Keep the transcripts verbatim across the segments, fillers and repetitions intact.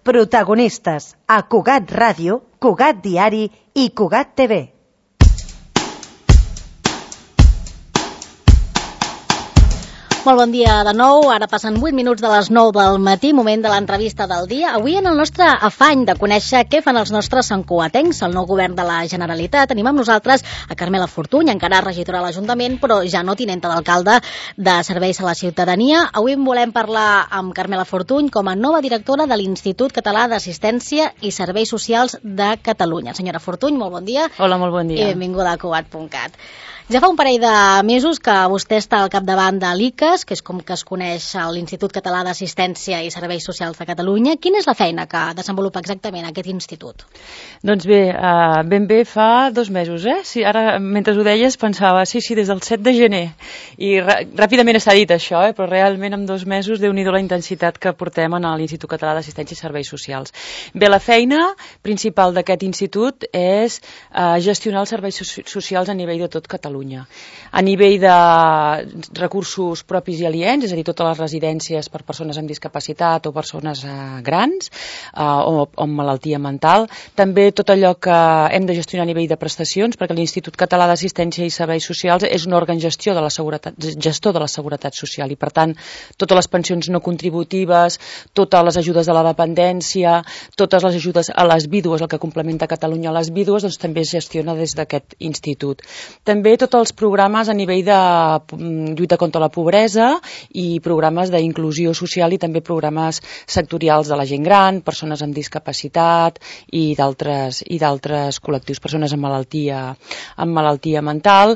Protagonistes a Cugat Ràdio, Cugat Diari i Cugat T V. Molt bon dia de nou, ara passen vuit minuts de les nou del matí, moment de l'entrevista del dia. Avui en el nostre afany de conèixer què fan els nostres santcugatencs, el nou govern de la Generalitat, tenim amb nosaltres a Carmela Fortuny, encara regidora de l'Ajuntament, però ja no tinenta d'alcalde de Serveis a la Ciutadania. Avui en volem parlar amb Carmela Fortuny com a nova directora de l'Institut Català d'Assistència i Serveis Socials de Catalunya. Senyora Fortuny, molt bon dia. Hola, molt bon dia. I benvinguda a Cugat punt cat. Ja fa un parell de mesos que vostè està al capdavant de l'I C A S, que és com que es coneix l'Institut Català d'Assistència i Serveis Socials de Catalunya. Quina és la feina que desenvolupa exactament aquest institut? Doncs bé, uh, ben bé fa dos mesos, eh? Sí, ara, mentre ho deies, pensava, sí, sí, des del set de gener. I ràpidament s'ha dit això, eh? Però realment en dos mesos, déu-n'hi-do la intensitat que portem a l'Institut Català d'Assistència i Serveis Socials. Bé, la feina principal d'aquest institut és uh, gestionar els serveis so socials a nivell de tot Catalunya. A nivell de recursos propis i aliens, és a dir, totes les residències per persones amb discapacitat o persones eh, grans eh, o, o amb malaltia mental. També tot allò que hem de gestionar a nivell de prestacions, perquè l'Institut Català d'Assistència i Serveis Socials és un òrgan gestió de la seguretat, gestor de la seguretat social i, per tant, totes les pensions no contributives, totes les ajudes de la dependència, totes les ajudes a les vídues, el que complementa Catalunya a les vídues, doncs també es gestiona des d'aquest institut. També tots els programes a nivell de lluita contra la pobresa i programes d'inclusió social i també programes sectorials de la gent gran, persones amb discapacitat i d'altres i d'altres col·lectius, persones amb malaltia, amb malaltia mental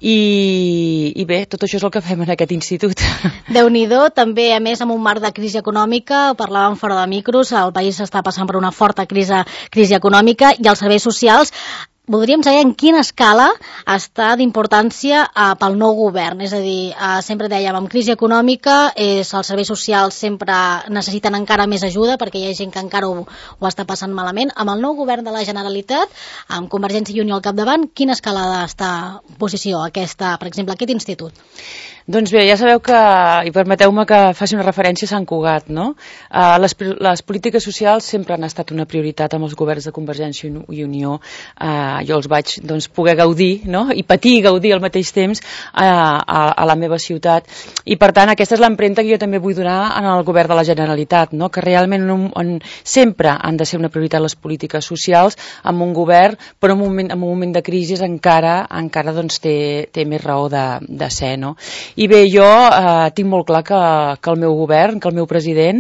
i, i bé, tot això és el que fem en aquest institut. Déu-n'hi-do, també a més amb un marc de crisi econòmica, parlàvem fora de micros, el país està passant per una forta crisi, crisi econòmica i els serveis socials. Voldríem saber en quina escala està d'importància eh, pel nou govern. És a dir, eh, sempre dèiem, amb crisi econòmica, eh, els serveis socials sempre necessiten encara més ajuda perquè hi ha gent que encara ho, ho està passant malament. Amb el nou govern de la Generalitat, amb Convergència i Unió al capdavant, quina escala d'estar posició aquesta, per exemple, aquest institut? Doncs bé, ja sabeu que, i permeteu-me que faci una referència a Sant Cugat, no? Uh, les, les polítiques socials sempre han estat una prioritat amb els governs de Convergència i Unió. Uh, jo els vaig doncs, poder gaudir, no? I patir i gaudir al mateix temps uh, a, a la meva ciutat. I per tant, aquesta és l'empremta que jo també vull donar en el govern de la Generalitat, no? Que realment en un, en, sempre han de ser una prioritat les polítiques socials amb un govern, però en un moment, en un moment de crisi encara, encara doncs, té, té més raó de, de ser, no? I bé, jo eh, tinc molt clar que, que el meu govern, que el meu president,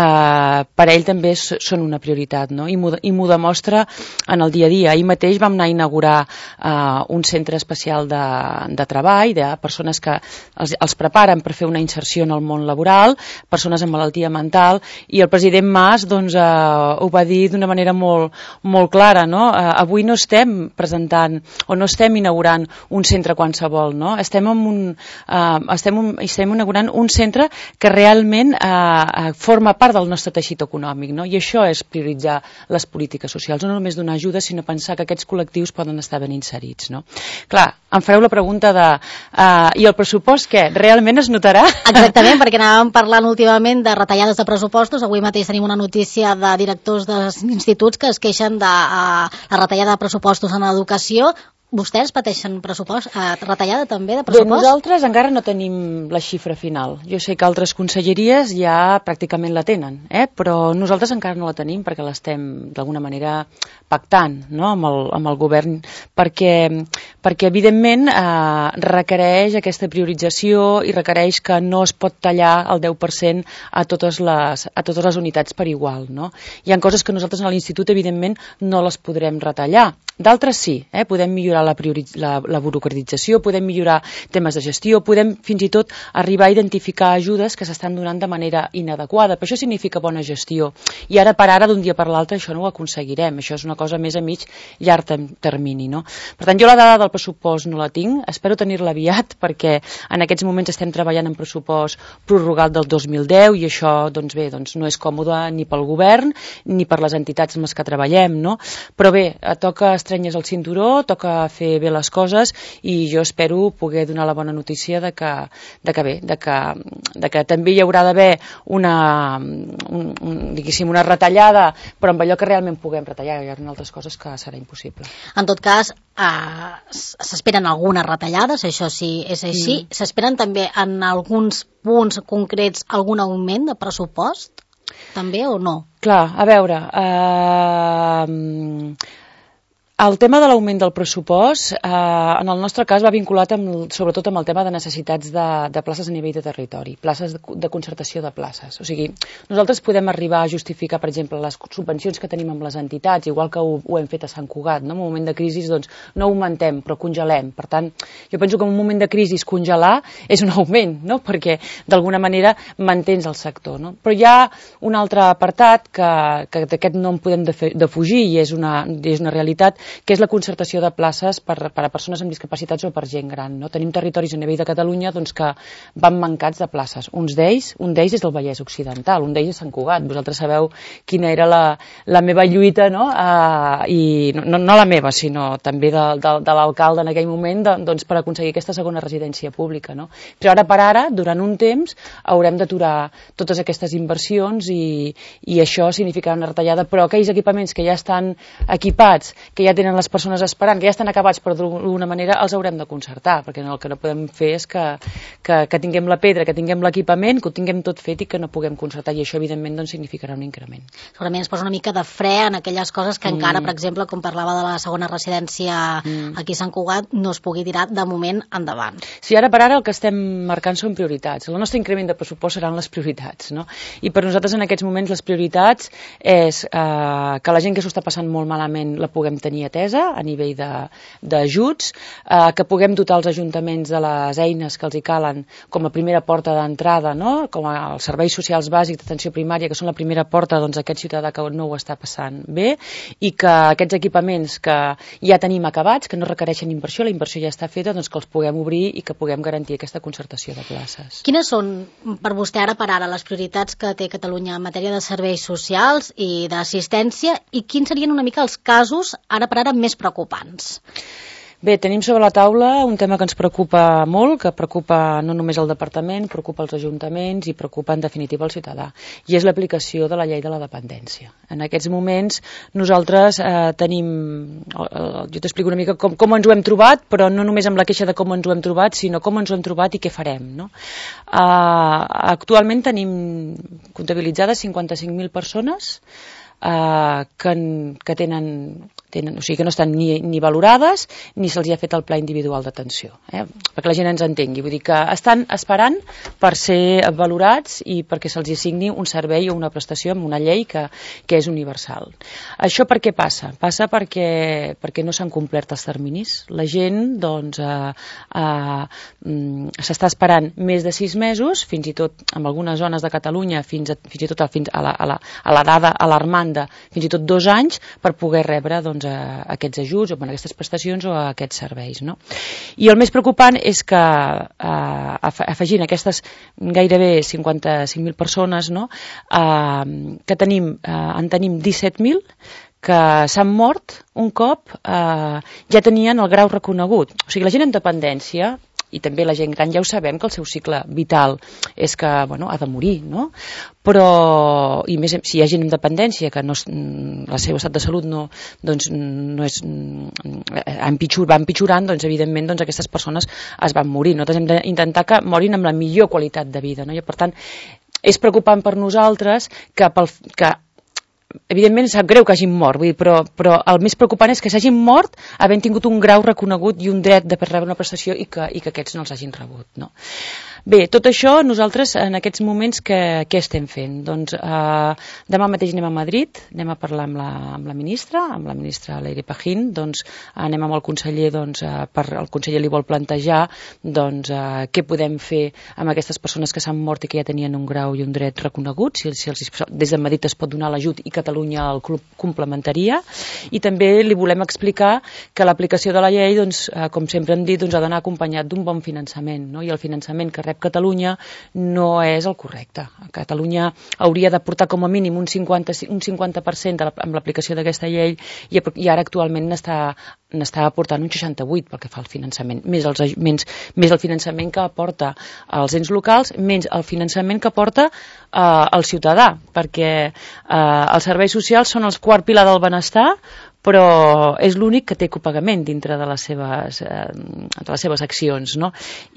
eh, per ell també són una prioritat, no? I m'ho demostra en el dia a dia. Ahir mateix vam anar a inaugurar eh, un centre especial de, de treball, de persones que els, els preparen per fer una inserció en el món laboral, persones amb malaltia mental, i el president Mas doncs, eh, ho va dir d'una manera molt, molt clara, no? Eh, avui no estem presentant o no estem inaugurant un centre qualsevol, no? Estem en un... Eh, Estem, estem inaugurant un centre que realment eh, forma part del nostre teixit econòmic, no? I això és prioritzar les polítiques socials, no només donar ajuda, sinó pensar que aquests col·lectius poden estar ben inserits, no? Clar, em fareu la pregunta de eh, i el pressupost què? Realment es notarà? Exactament, perquè anàvem parlant últimament de retallades de pressupostos. Avui mateix tenim una notícia de directors d'instituts que es queixen de uh, la retallada de pressupostos en educació. Vostès pateixen pressupost, eh, retallada també de pressupost? Bé, nosaltres encara no tenim la xifra final. Jo sé que altres conselleries ja pràcticament la tenen, eh? Però nosaltres encara no la tenim perquè l'estem d'alguna manera pactant, no? amb, el, amb el govern, perquè, perquè evidentment eh, requereix aquesta priorització i requereix que no es pot tallar el deu per cent a totes les, a totes les unitats per igual, no? Hi ha coses que nosaltres a l'institut evidentment no les podrem retallar. D'altres sí, eh? Podem millorar la, la, la burocratització, podem millorar temes de gestió, podem fins i tot arribar a identificar ajudes que s'estan donant de manera inadequada, però això significa bona gestió. I ara per ara, d'un dia per l'altre, això no ho aconseguirem, això és una cosa més a mig llarg termini, no? Per tant, jo la dada del pressupost no la tinc, espero tenir-la aviat, perquè en aquests moments estem treballant en pressupost prorrogat del dos mil deu i això, doncs bé, doncs no és còmode ni pel govern ni per les entitats amb les que treballem, no? Però bé, toca estrenyes el cinturó, toca fer bé les coses, i jo espero poder donar la bona notícia de que, de que bé, de que, de que també hi haurà d'haver una, un, un, diguéssim, una retallada, però amb allò que realment puguem retallar. Hi ha altres coses que serà impossible. En tot cas, eh, s'esperen algunes retallades, això sí és així. Mm. S'esperen també en alguns punts concrets algun augment de pressupost, també, o no? Clar, a veure... Eh... El tema de l'augment del pressupost, eh, en el nostre cas, va vinculat amb, sobretot amb el tema de necessitats de, de places a nivell de territori, places de, de concertació de places. O sigui, nosaltres podem arribar a justificar, per exemple, les subvencions que tenim amb les entitats, igual que ho, ho hem fet a Sant Cugat, no? En un moment de crisi, doncs, no augmentem, però congelem. Per tant, jo penso que en un moment de crisi congelar és un augment, no? Perquè d'alguna manera mantens el sector, no? Però hi ha un altre apartat que, que d'aquest no en podem defugir i és una, és una realitat, que és la concertació de places per, per a persones amb discapacitats o per gent gran. No? Tenim territoris a nivell de Catalunya doncs, que van mancats de places. Uns d'ells, un d'ells és del Vallès Occidental, un d'ells és Sant Cugat. Vosaltres sabeu quina era la, la meva lluita, no? Uh, i no, no la meva, sinó també de, de, de l'alcalde en aquell moment, de, doncs, per aconseguir aquesta segona residència pública. No? Però ara per ara, durant un temps, haurem d'aturar totes aquestes inversions i, i això significarà una retallada, però aquells equipaments que ja estan equipats, que ja tenen les persones esperant, que ja estan acabats, però d'alguna manera els haurem de concertar, perquè el que no podem fer és que, que, que tinguem la pedra, que tinguem l'equipament, que ho tinguem tot fet i que no puguem concertar, i això evidentment doncs, significarà un increment. Segurament es posa una mica de fre en aquelles coses que mm. encara, per exemple, com parlava de la segona residència mm. aquí a Sant Cugat, no es pugui tirar de moment endavant. Sí, ara per ara el que estem marcant són prioritats. El nostre increment de pressupost seran les prioritats, no? I per nosaltres en aquests moments les prioritats és eh, que la gent que s'ho està passant molt malament la puguem tenir atesa a nivell d'ajuts, eh, que puguem dotar els ajuntaments de les eines que els hi calen com a primera porta d'entrada, no? Com els serveis socials bàsics d'atenció primària, que són la primera porta doncs, a aquest ciutadà que no ho està passant bé, i que aquests equipaments que ja tenim acabats, que no requereixen inversió, la inversió ja està feta, doncs que els puguem obrir i que puguem garantir aquesta concertació de places. Quines són, per vostè ara per ara, les prioritats que té Catalunya en matèria de serveis socials i d'assistència, i quins serien una mica els casos ara per ara més preocupants? Bé, tenim sobre la taula un tema que ens preocupa molt, que preocupa no només el departament, preocupa els ajuntaments i preocupa en definitiva el ciutadà, i és l'aplicació de la llei de la dependència. En aquests moments nosaltres eh, tenim, eh, jo t'explico una mica com, com ens ho hem trobat, però no només amb la queixa de com ens ho hem trobat, sinó com ens ho hem trobat i què farem. No? Eh, actualment tenim comptabilitzades cinquanta-cinc mil persones Uh, que, que tenen, tenen, o sigui que no estan ni, ni valorades ni se'ls ha fet el pla individual d'atenció, eh? Perquè la gent ens entengui, vull dir que estan esperant per ser valorats i perquè se'ls assigni un servei o una prestació amb una llei que, que és universal. Això per què passa? Passa perquè, perquè no s'han complert els terminis. La gent doncs uh, uh, s'està esperant més de sis mesos, fins i tot en algunes zones de Catalunya fins, a, fins i tot a, fins a, la, a, la, a la dada alarmant de fins i tot dos anys per poder rebre doncs, a, a aquests ajuts o a aquestes prestacions o a aquests serveis. No? I el més preocupant és que eh, afegint aquestes gairebé cinquanta-cinc mil persones, no? eh, que tenim, eh, en tenim disset mil que s'han mort un cop eh, ja tenien el grau reconegut. O sigui, la gent en dependència i també la gent gran ja ho sabem que el seu cicle vital és que bueno, ha de morir, no? Però i més si hi ha gent amb dependència que no, el seu estat de salut no, doncs, no és, empitjor, va empitjorant, doncs evidentment doncs, aquestes persones es van morir. Nosaltres hem d'intentar que morin amb la millor qualitat de vida, no? I per tant és preocupant per nosaltres que, pel, que evidentment sap greu que hagin mort, vull dir, però, però el més preocupant és que s'hagin mort havent tingut un grau reconegut i un dret de rebre una prestació i que, i que aquests no els hagin rebut, no? Bé, tot això nosaltres en aquests moments què, què estem fent? Doncs eh, demà mateix anem a Madrid, anem a parlar amb la, amb la ministra, amb la ministra Leire Pajín, doncs anem amb el conseller, doncs, eh, per, el conseller li vol plantejar doncs, eh, què podem fer amb aquestes persones que s'han mort i que ja tenien un grau i un dret reconegut, si, si els, des de Madrid es pot donar l'ajut i Catalunya el club complementaria, i també li volem explicar que l'aplicació de la llei, doncs, eh, com sempre hem dit, doncs, ha d'anar acompanyat d'un bon finançament, no? I el finançament que rep Catalunya no és el correcte. Catalunya hauria d'aportar com a mínim un cinquanta, un cinquanta per cent amb l'aplicació d'aquesta llei i, i ara actualment n'està n'està aportant un seixanta-vuit pel que fa al finançament, més, els, menys, més el finançament que aporta als ens locals, menys el finançament que aporta eh, el ciutadà, perquè eh, els serveis socials són els quart pilar del benestar, però és l'únic que té copagament dintre de les seves, eh, de les seves accions, no?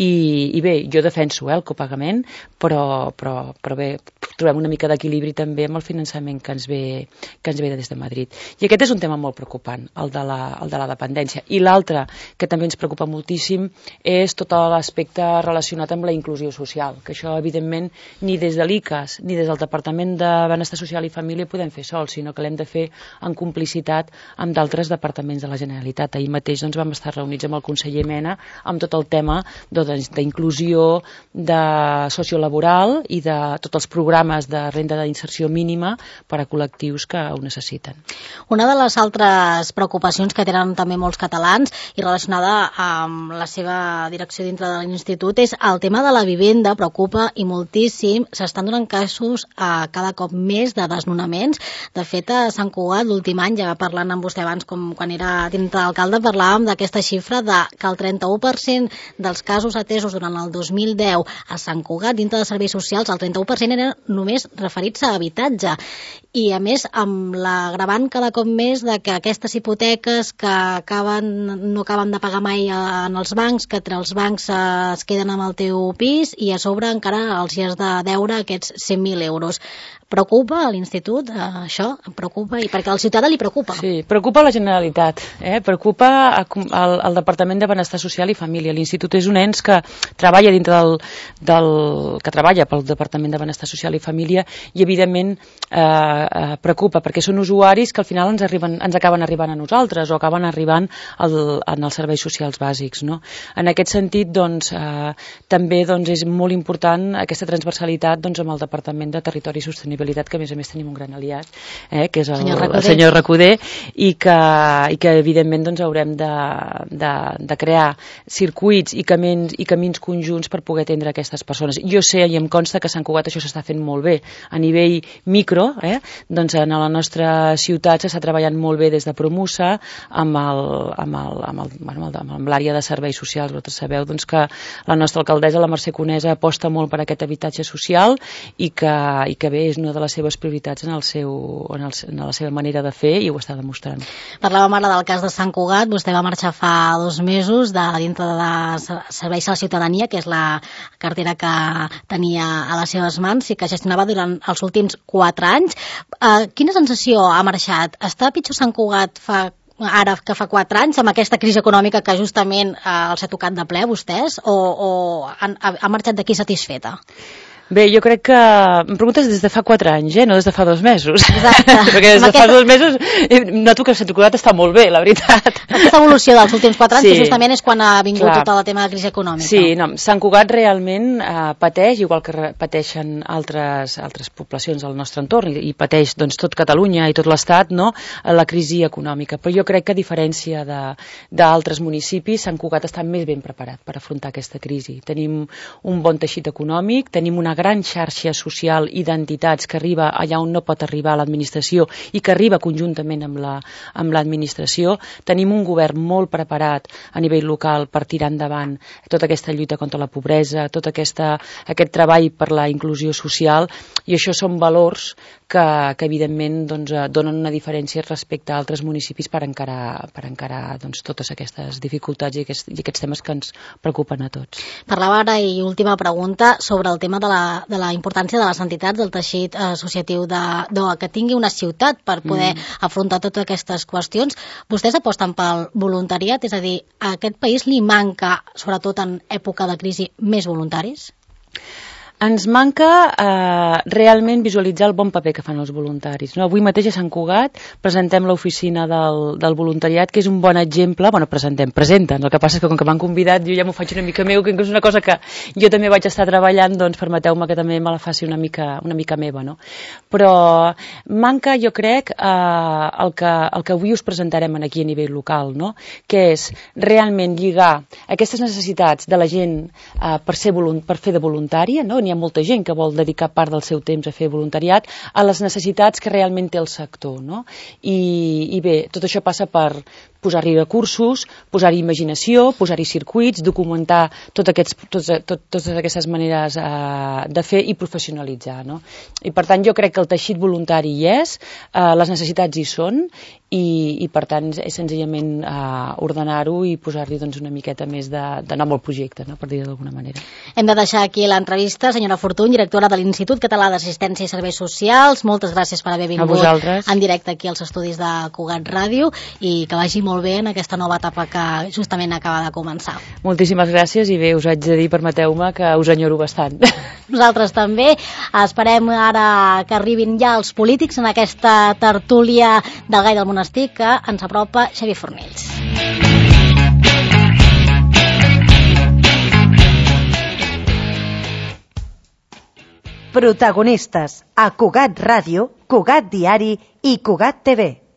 I, i bé, jo defenso eh, el copagament, però, però, però bé, trobem una mica d'equilibri també amb el finançament que ens, ve, que ens ve des de Madrid. I aquest és un tema molt preocupant, el de la, el de la dependència. I l'altre, que també ens preocupa moltíssim, és tot l'aspecte relacionat amb la inclusió social, que això, evidentment, ni des de l'I C A S ni des del Departament de Benestar Social i Família podem fer sols, sinó que l'hem de fer en complicitat amb d'altres departaments de la Generalitat. Ahir mateix doncs, vam estar reunits amb el conseller Mena amb tot el tema d'inclusió, de sociolaboral i de tots els programes de renda d'inserció mínima per a col·lectius que ho necessiten. Una de les altres preocupacions que tenen també molts catalans i relacionada amb la seva direcció dintre de l'Institut és el tema de la vivenda, preocupa i moltíssim. S'estan donant casos a cada cop més de desnonaments. De fet, a Sant Cugat l'últim any, ja parlant amb vostè abans, com quan era tinent d'alcalde, parlàvem d'aquesta xifra de que el trenta-u per cent dels casos atesos durant el dos mil deu a Sant Cugat, dintre de serveis socials, el trenta-u per cent eren només referits a habitatge. I, a més, amb l'agravant cada cop més de que aquestes hipoteques que acaben, no acaben de pagar mai en els bancs, que entre els bancs es queden amb el teu pis i a sobre encara els hi has de deure aquests cent mil euros. Preocupa a l'Institut, eh, això? Preocupa, i perquè al ciutadà li preocupa. Sí, preocupa la Generalitat, eh? preocupa el, el Departament de Benestar Social i Família. L'Institut és un ens que treballa dintre del, del que treballa pel Departament de Benestar Social i Família i, evidentment, eh, eh, preocupa perquè són usuaris que al final ens, arriben, ens acaben arribant a nosaltres o acaben arribant al, en els serveis socials bàsics. No? En aquest sentit, doncs, eh, també doncs, és molt important aquesta transversalitat doncs, amb el Departament de Territori i Sostenibilitat, que a més a més tenim un gran aliat, eh, que és el senyor Recoder, el senyor Recoder i, que, i que evidentment doncs, haurem de, de, de crear circuits i camins, i camins conjunts per poder atendre aquestes persones. Jo sé i em consta que a Sant Cugat això s'està fent molt bé. A nivell micro, eh, doncs en la nostra ciutat s'està treballant molt bé des de Promusa amb el, amb el, amb el, bueno, amb l'àrea de serveis socials. Vosaltres sabeu doncs, que la nostra alcaldessa, la Mercè Conesa, aposta molt per aquest habitatge social i que, i que bé, és una de les seves prioritats en, el seu, en, el, en la seva manera de fer i ho està demostrant. Parlàvem ara del cas de Sant Cugat. Vostè va marxar fa dos mesos de dintre de Serveis a la Ciutadania, que és la cartera que tenia a les seves mans i que gestionava durant els últims quatre anys. Eh, quina sensació ha marxat? Està pitjor Sant Cugat fa ara que fa quatre anys, amb aquesta crisi econòmica que justament eh, els ha tocat de ple a vostès, o, o han, ha marxat d'aquí satisfeta? Bé, jo crec que... Em preguntes des de fa quatre anys, eh? No des de fa dos mesos. Exacte. Perquè des de aquesta... fa dos mesos noto que Sant Cugat està molt bé, la veritat. Aquesta evolució dels últims quatre anys, sí, que justament és quan ha vingut clar. Tot el tema de crisi econòmica. Sí, no, Sant Cugat realment eh, pateix, igual que pateixen altres, altres poblacions del nostre entorn, i, i pateix doncs, tot Catalunya i tot l'Estat, no?, la crisi econòmica. Però jo crec que a diferència d'altres municipis, Sant Cugat està més ben preparat per afrontar aquesta crisi. Tenim un bon teixit econòmic, tenim una gran xarxa social i d'entitats que arriba allà on no pot arribar l'administració i que arriba conjuntament amb la, amb l'administració. Tenim un govern molt preparat a nivell local per tirar endavant tota aquesta lluita contra la pobresa, tot aquesta, aquest treball per la inclusió social, i això són valors que, que evidentment doncs, donen una diferència respecte a altres municipis per encarar, per encarar doncs, totes aquestes dificultats i aquests, i aquests temes que ens preocupen a tots. Parlava ara, i última pregunta, sobre el tema de la de la importància de les entitats, del teixit eh, associatiu de, de que tingui una ciutat per poder mm. afrontar totes aquestes qüestions. Vostès aposten pel voluntariat? És a dir, a aquest país li manca, sobretot en època de crisi, més voluntaris? Ens manca eh, realment visualitzar el bon paper que fan els voluntaris. No? Avui mateix a Sant Cugat presentem l'oficina del, del voluntariat, que és un bon exemple. Bueno, presentem, presenten. El que passa és que com que m'han convidat jo ja m'ho faig una mica meu, que és una cosa que jo també vaig estar treballant, doncs permeteu-me que també me la faci una mica, una mica meva. No? Però manca, jo crec, eh, el, que, el que avui us presentarem aquí a nivell local, no? Que és realment lligar aquestes necessitats de la gent eh, per, ser volunt, per fer de voluntària, no? Hi ha molta gent que vol dedicar part del seu temps a fer voluntariat, a les necessitats que realment té el sector, no? I, i bé, tot això passa per posar-hi recursos, posar-hi imaginació, posar-hi circuits, documentar tot aquests, tots, tot, totes aquestes maneres eh, de fer i professionalitzar, no? I per tant jo crec que el teixit voluntari hi és, eh, les necessitats hi són i, i per tant és senzillament eh, ordenar-ho i posar-hi doncs, una miqueta més de, de nom al projecte, no? Per dir-ho d'alguna manera. Hem de deixar aquí l'entrevista. Senyora Fortuny, directora de l'Institut Català d'Assistència i Serveis Socials, moltes gràcies per haver vingut en directe aquí als estudis de Cugat Ràdio i que vagi molt bé en aquesta nova etapa que justament acaba de començar. Moltíssimes gràcies i bé, us haig de dir, permeteu-me, que us enyoro bastant. Nosaltres també. Esperem ara que arribin ja els polítics en aquesta tertúlia del Gai del Monestir que ens apropa Xavier Fornells. Protagonistes a Cugat Ràdio, Cugat Diari i Cugat T V.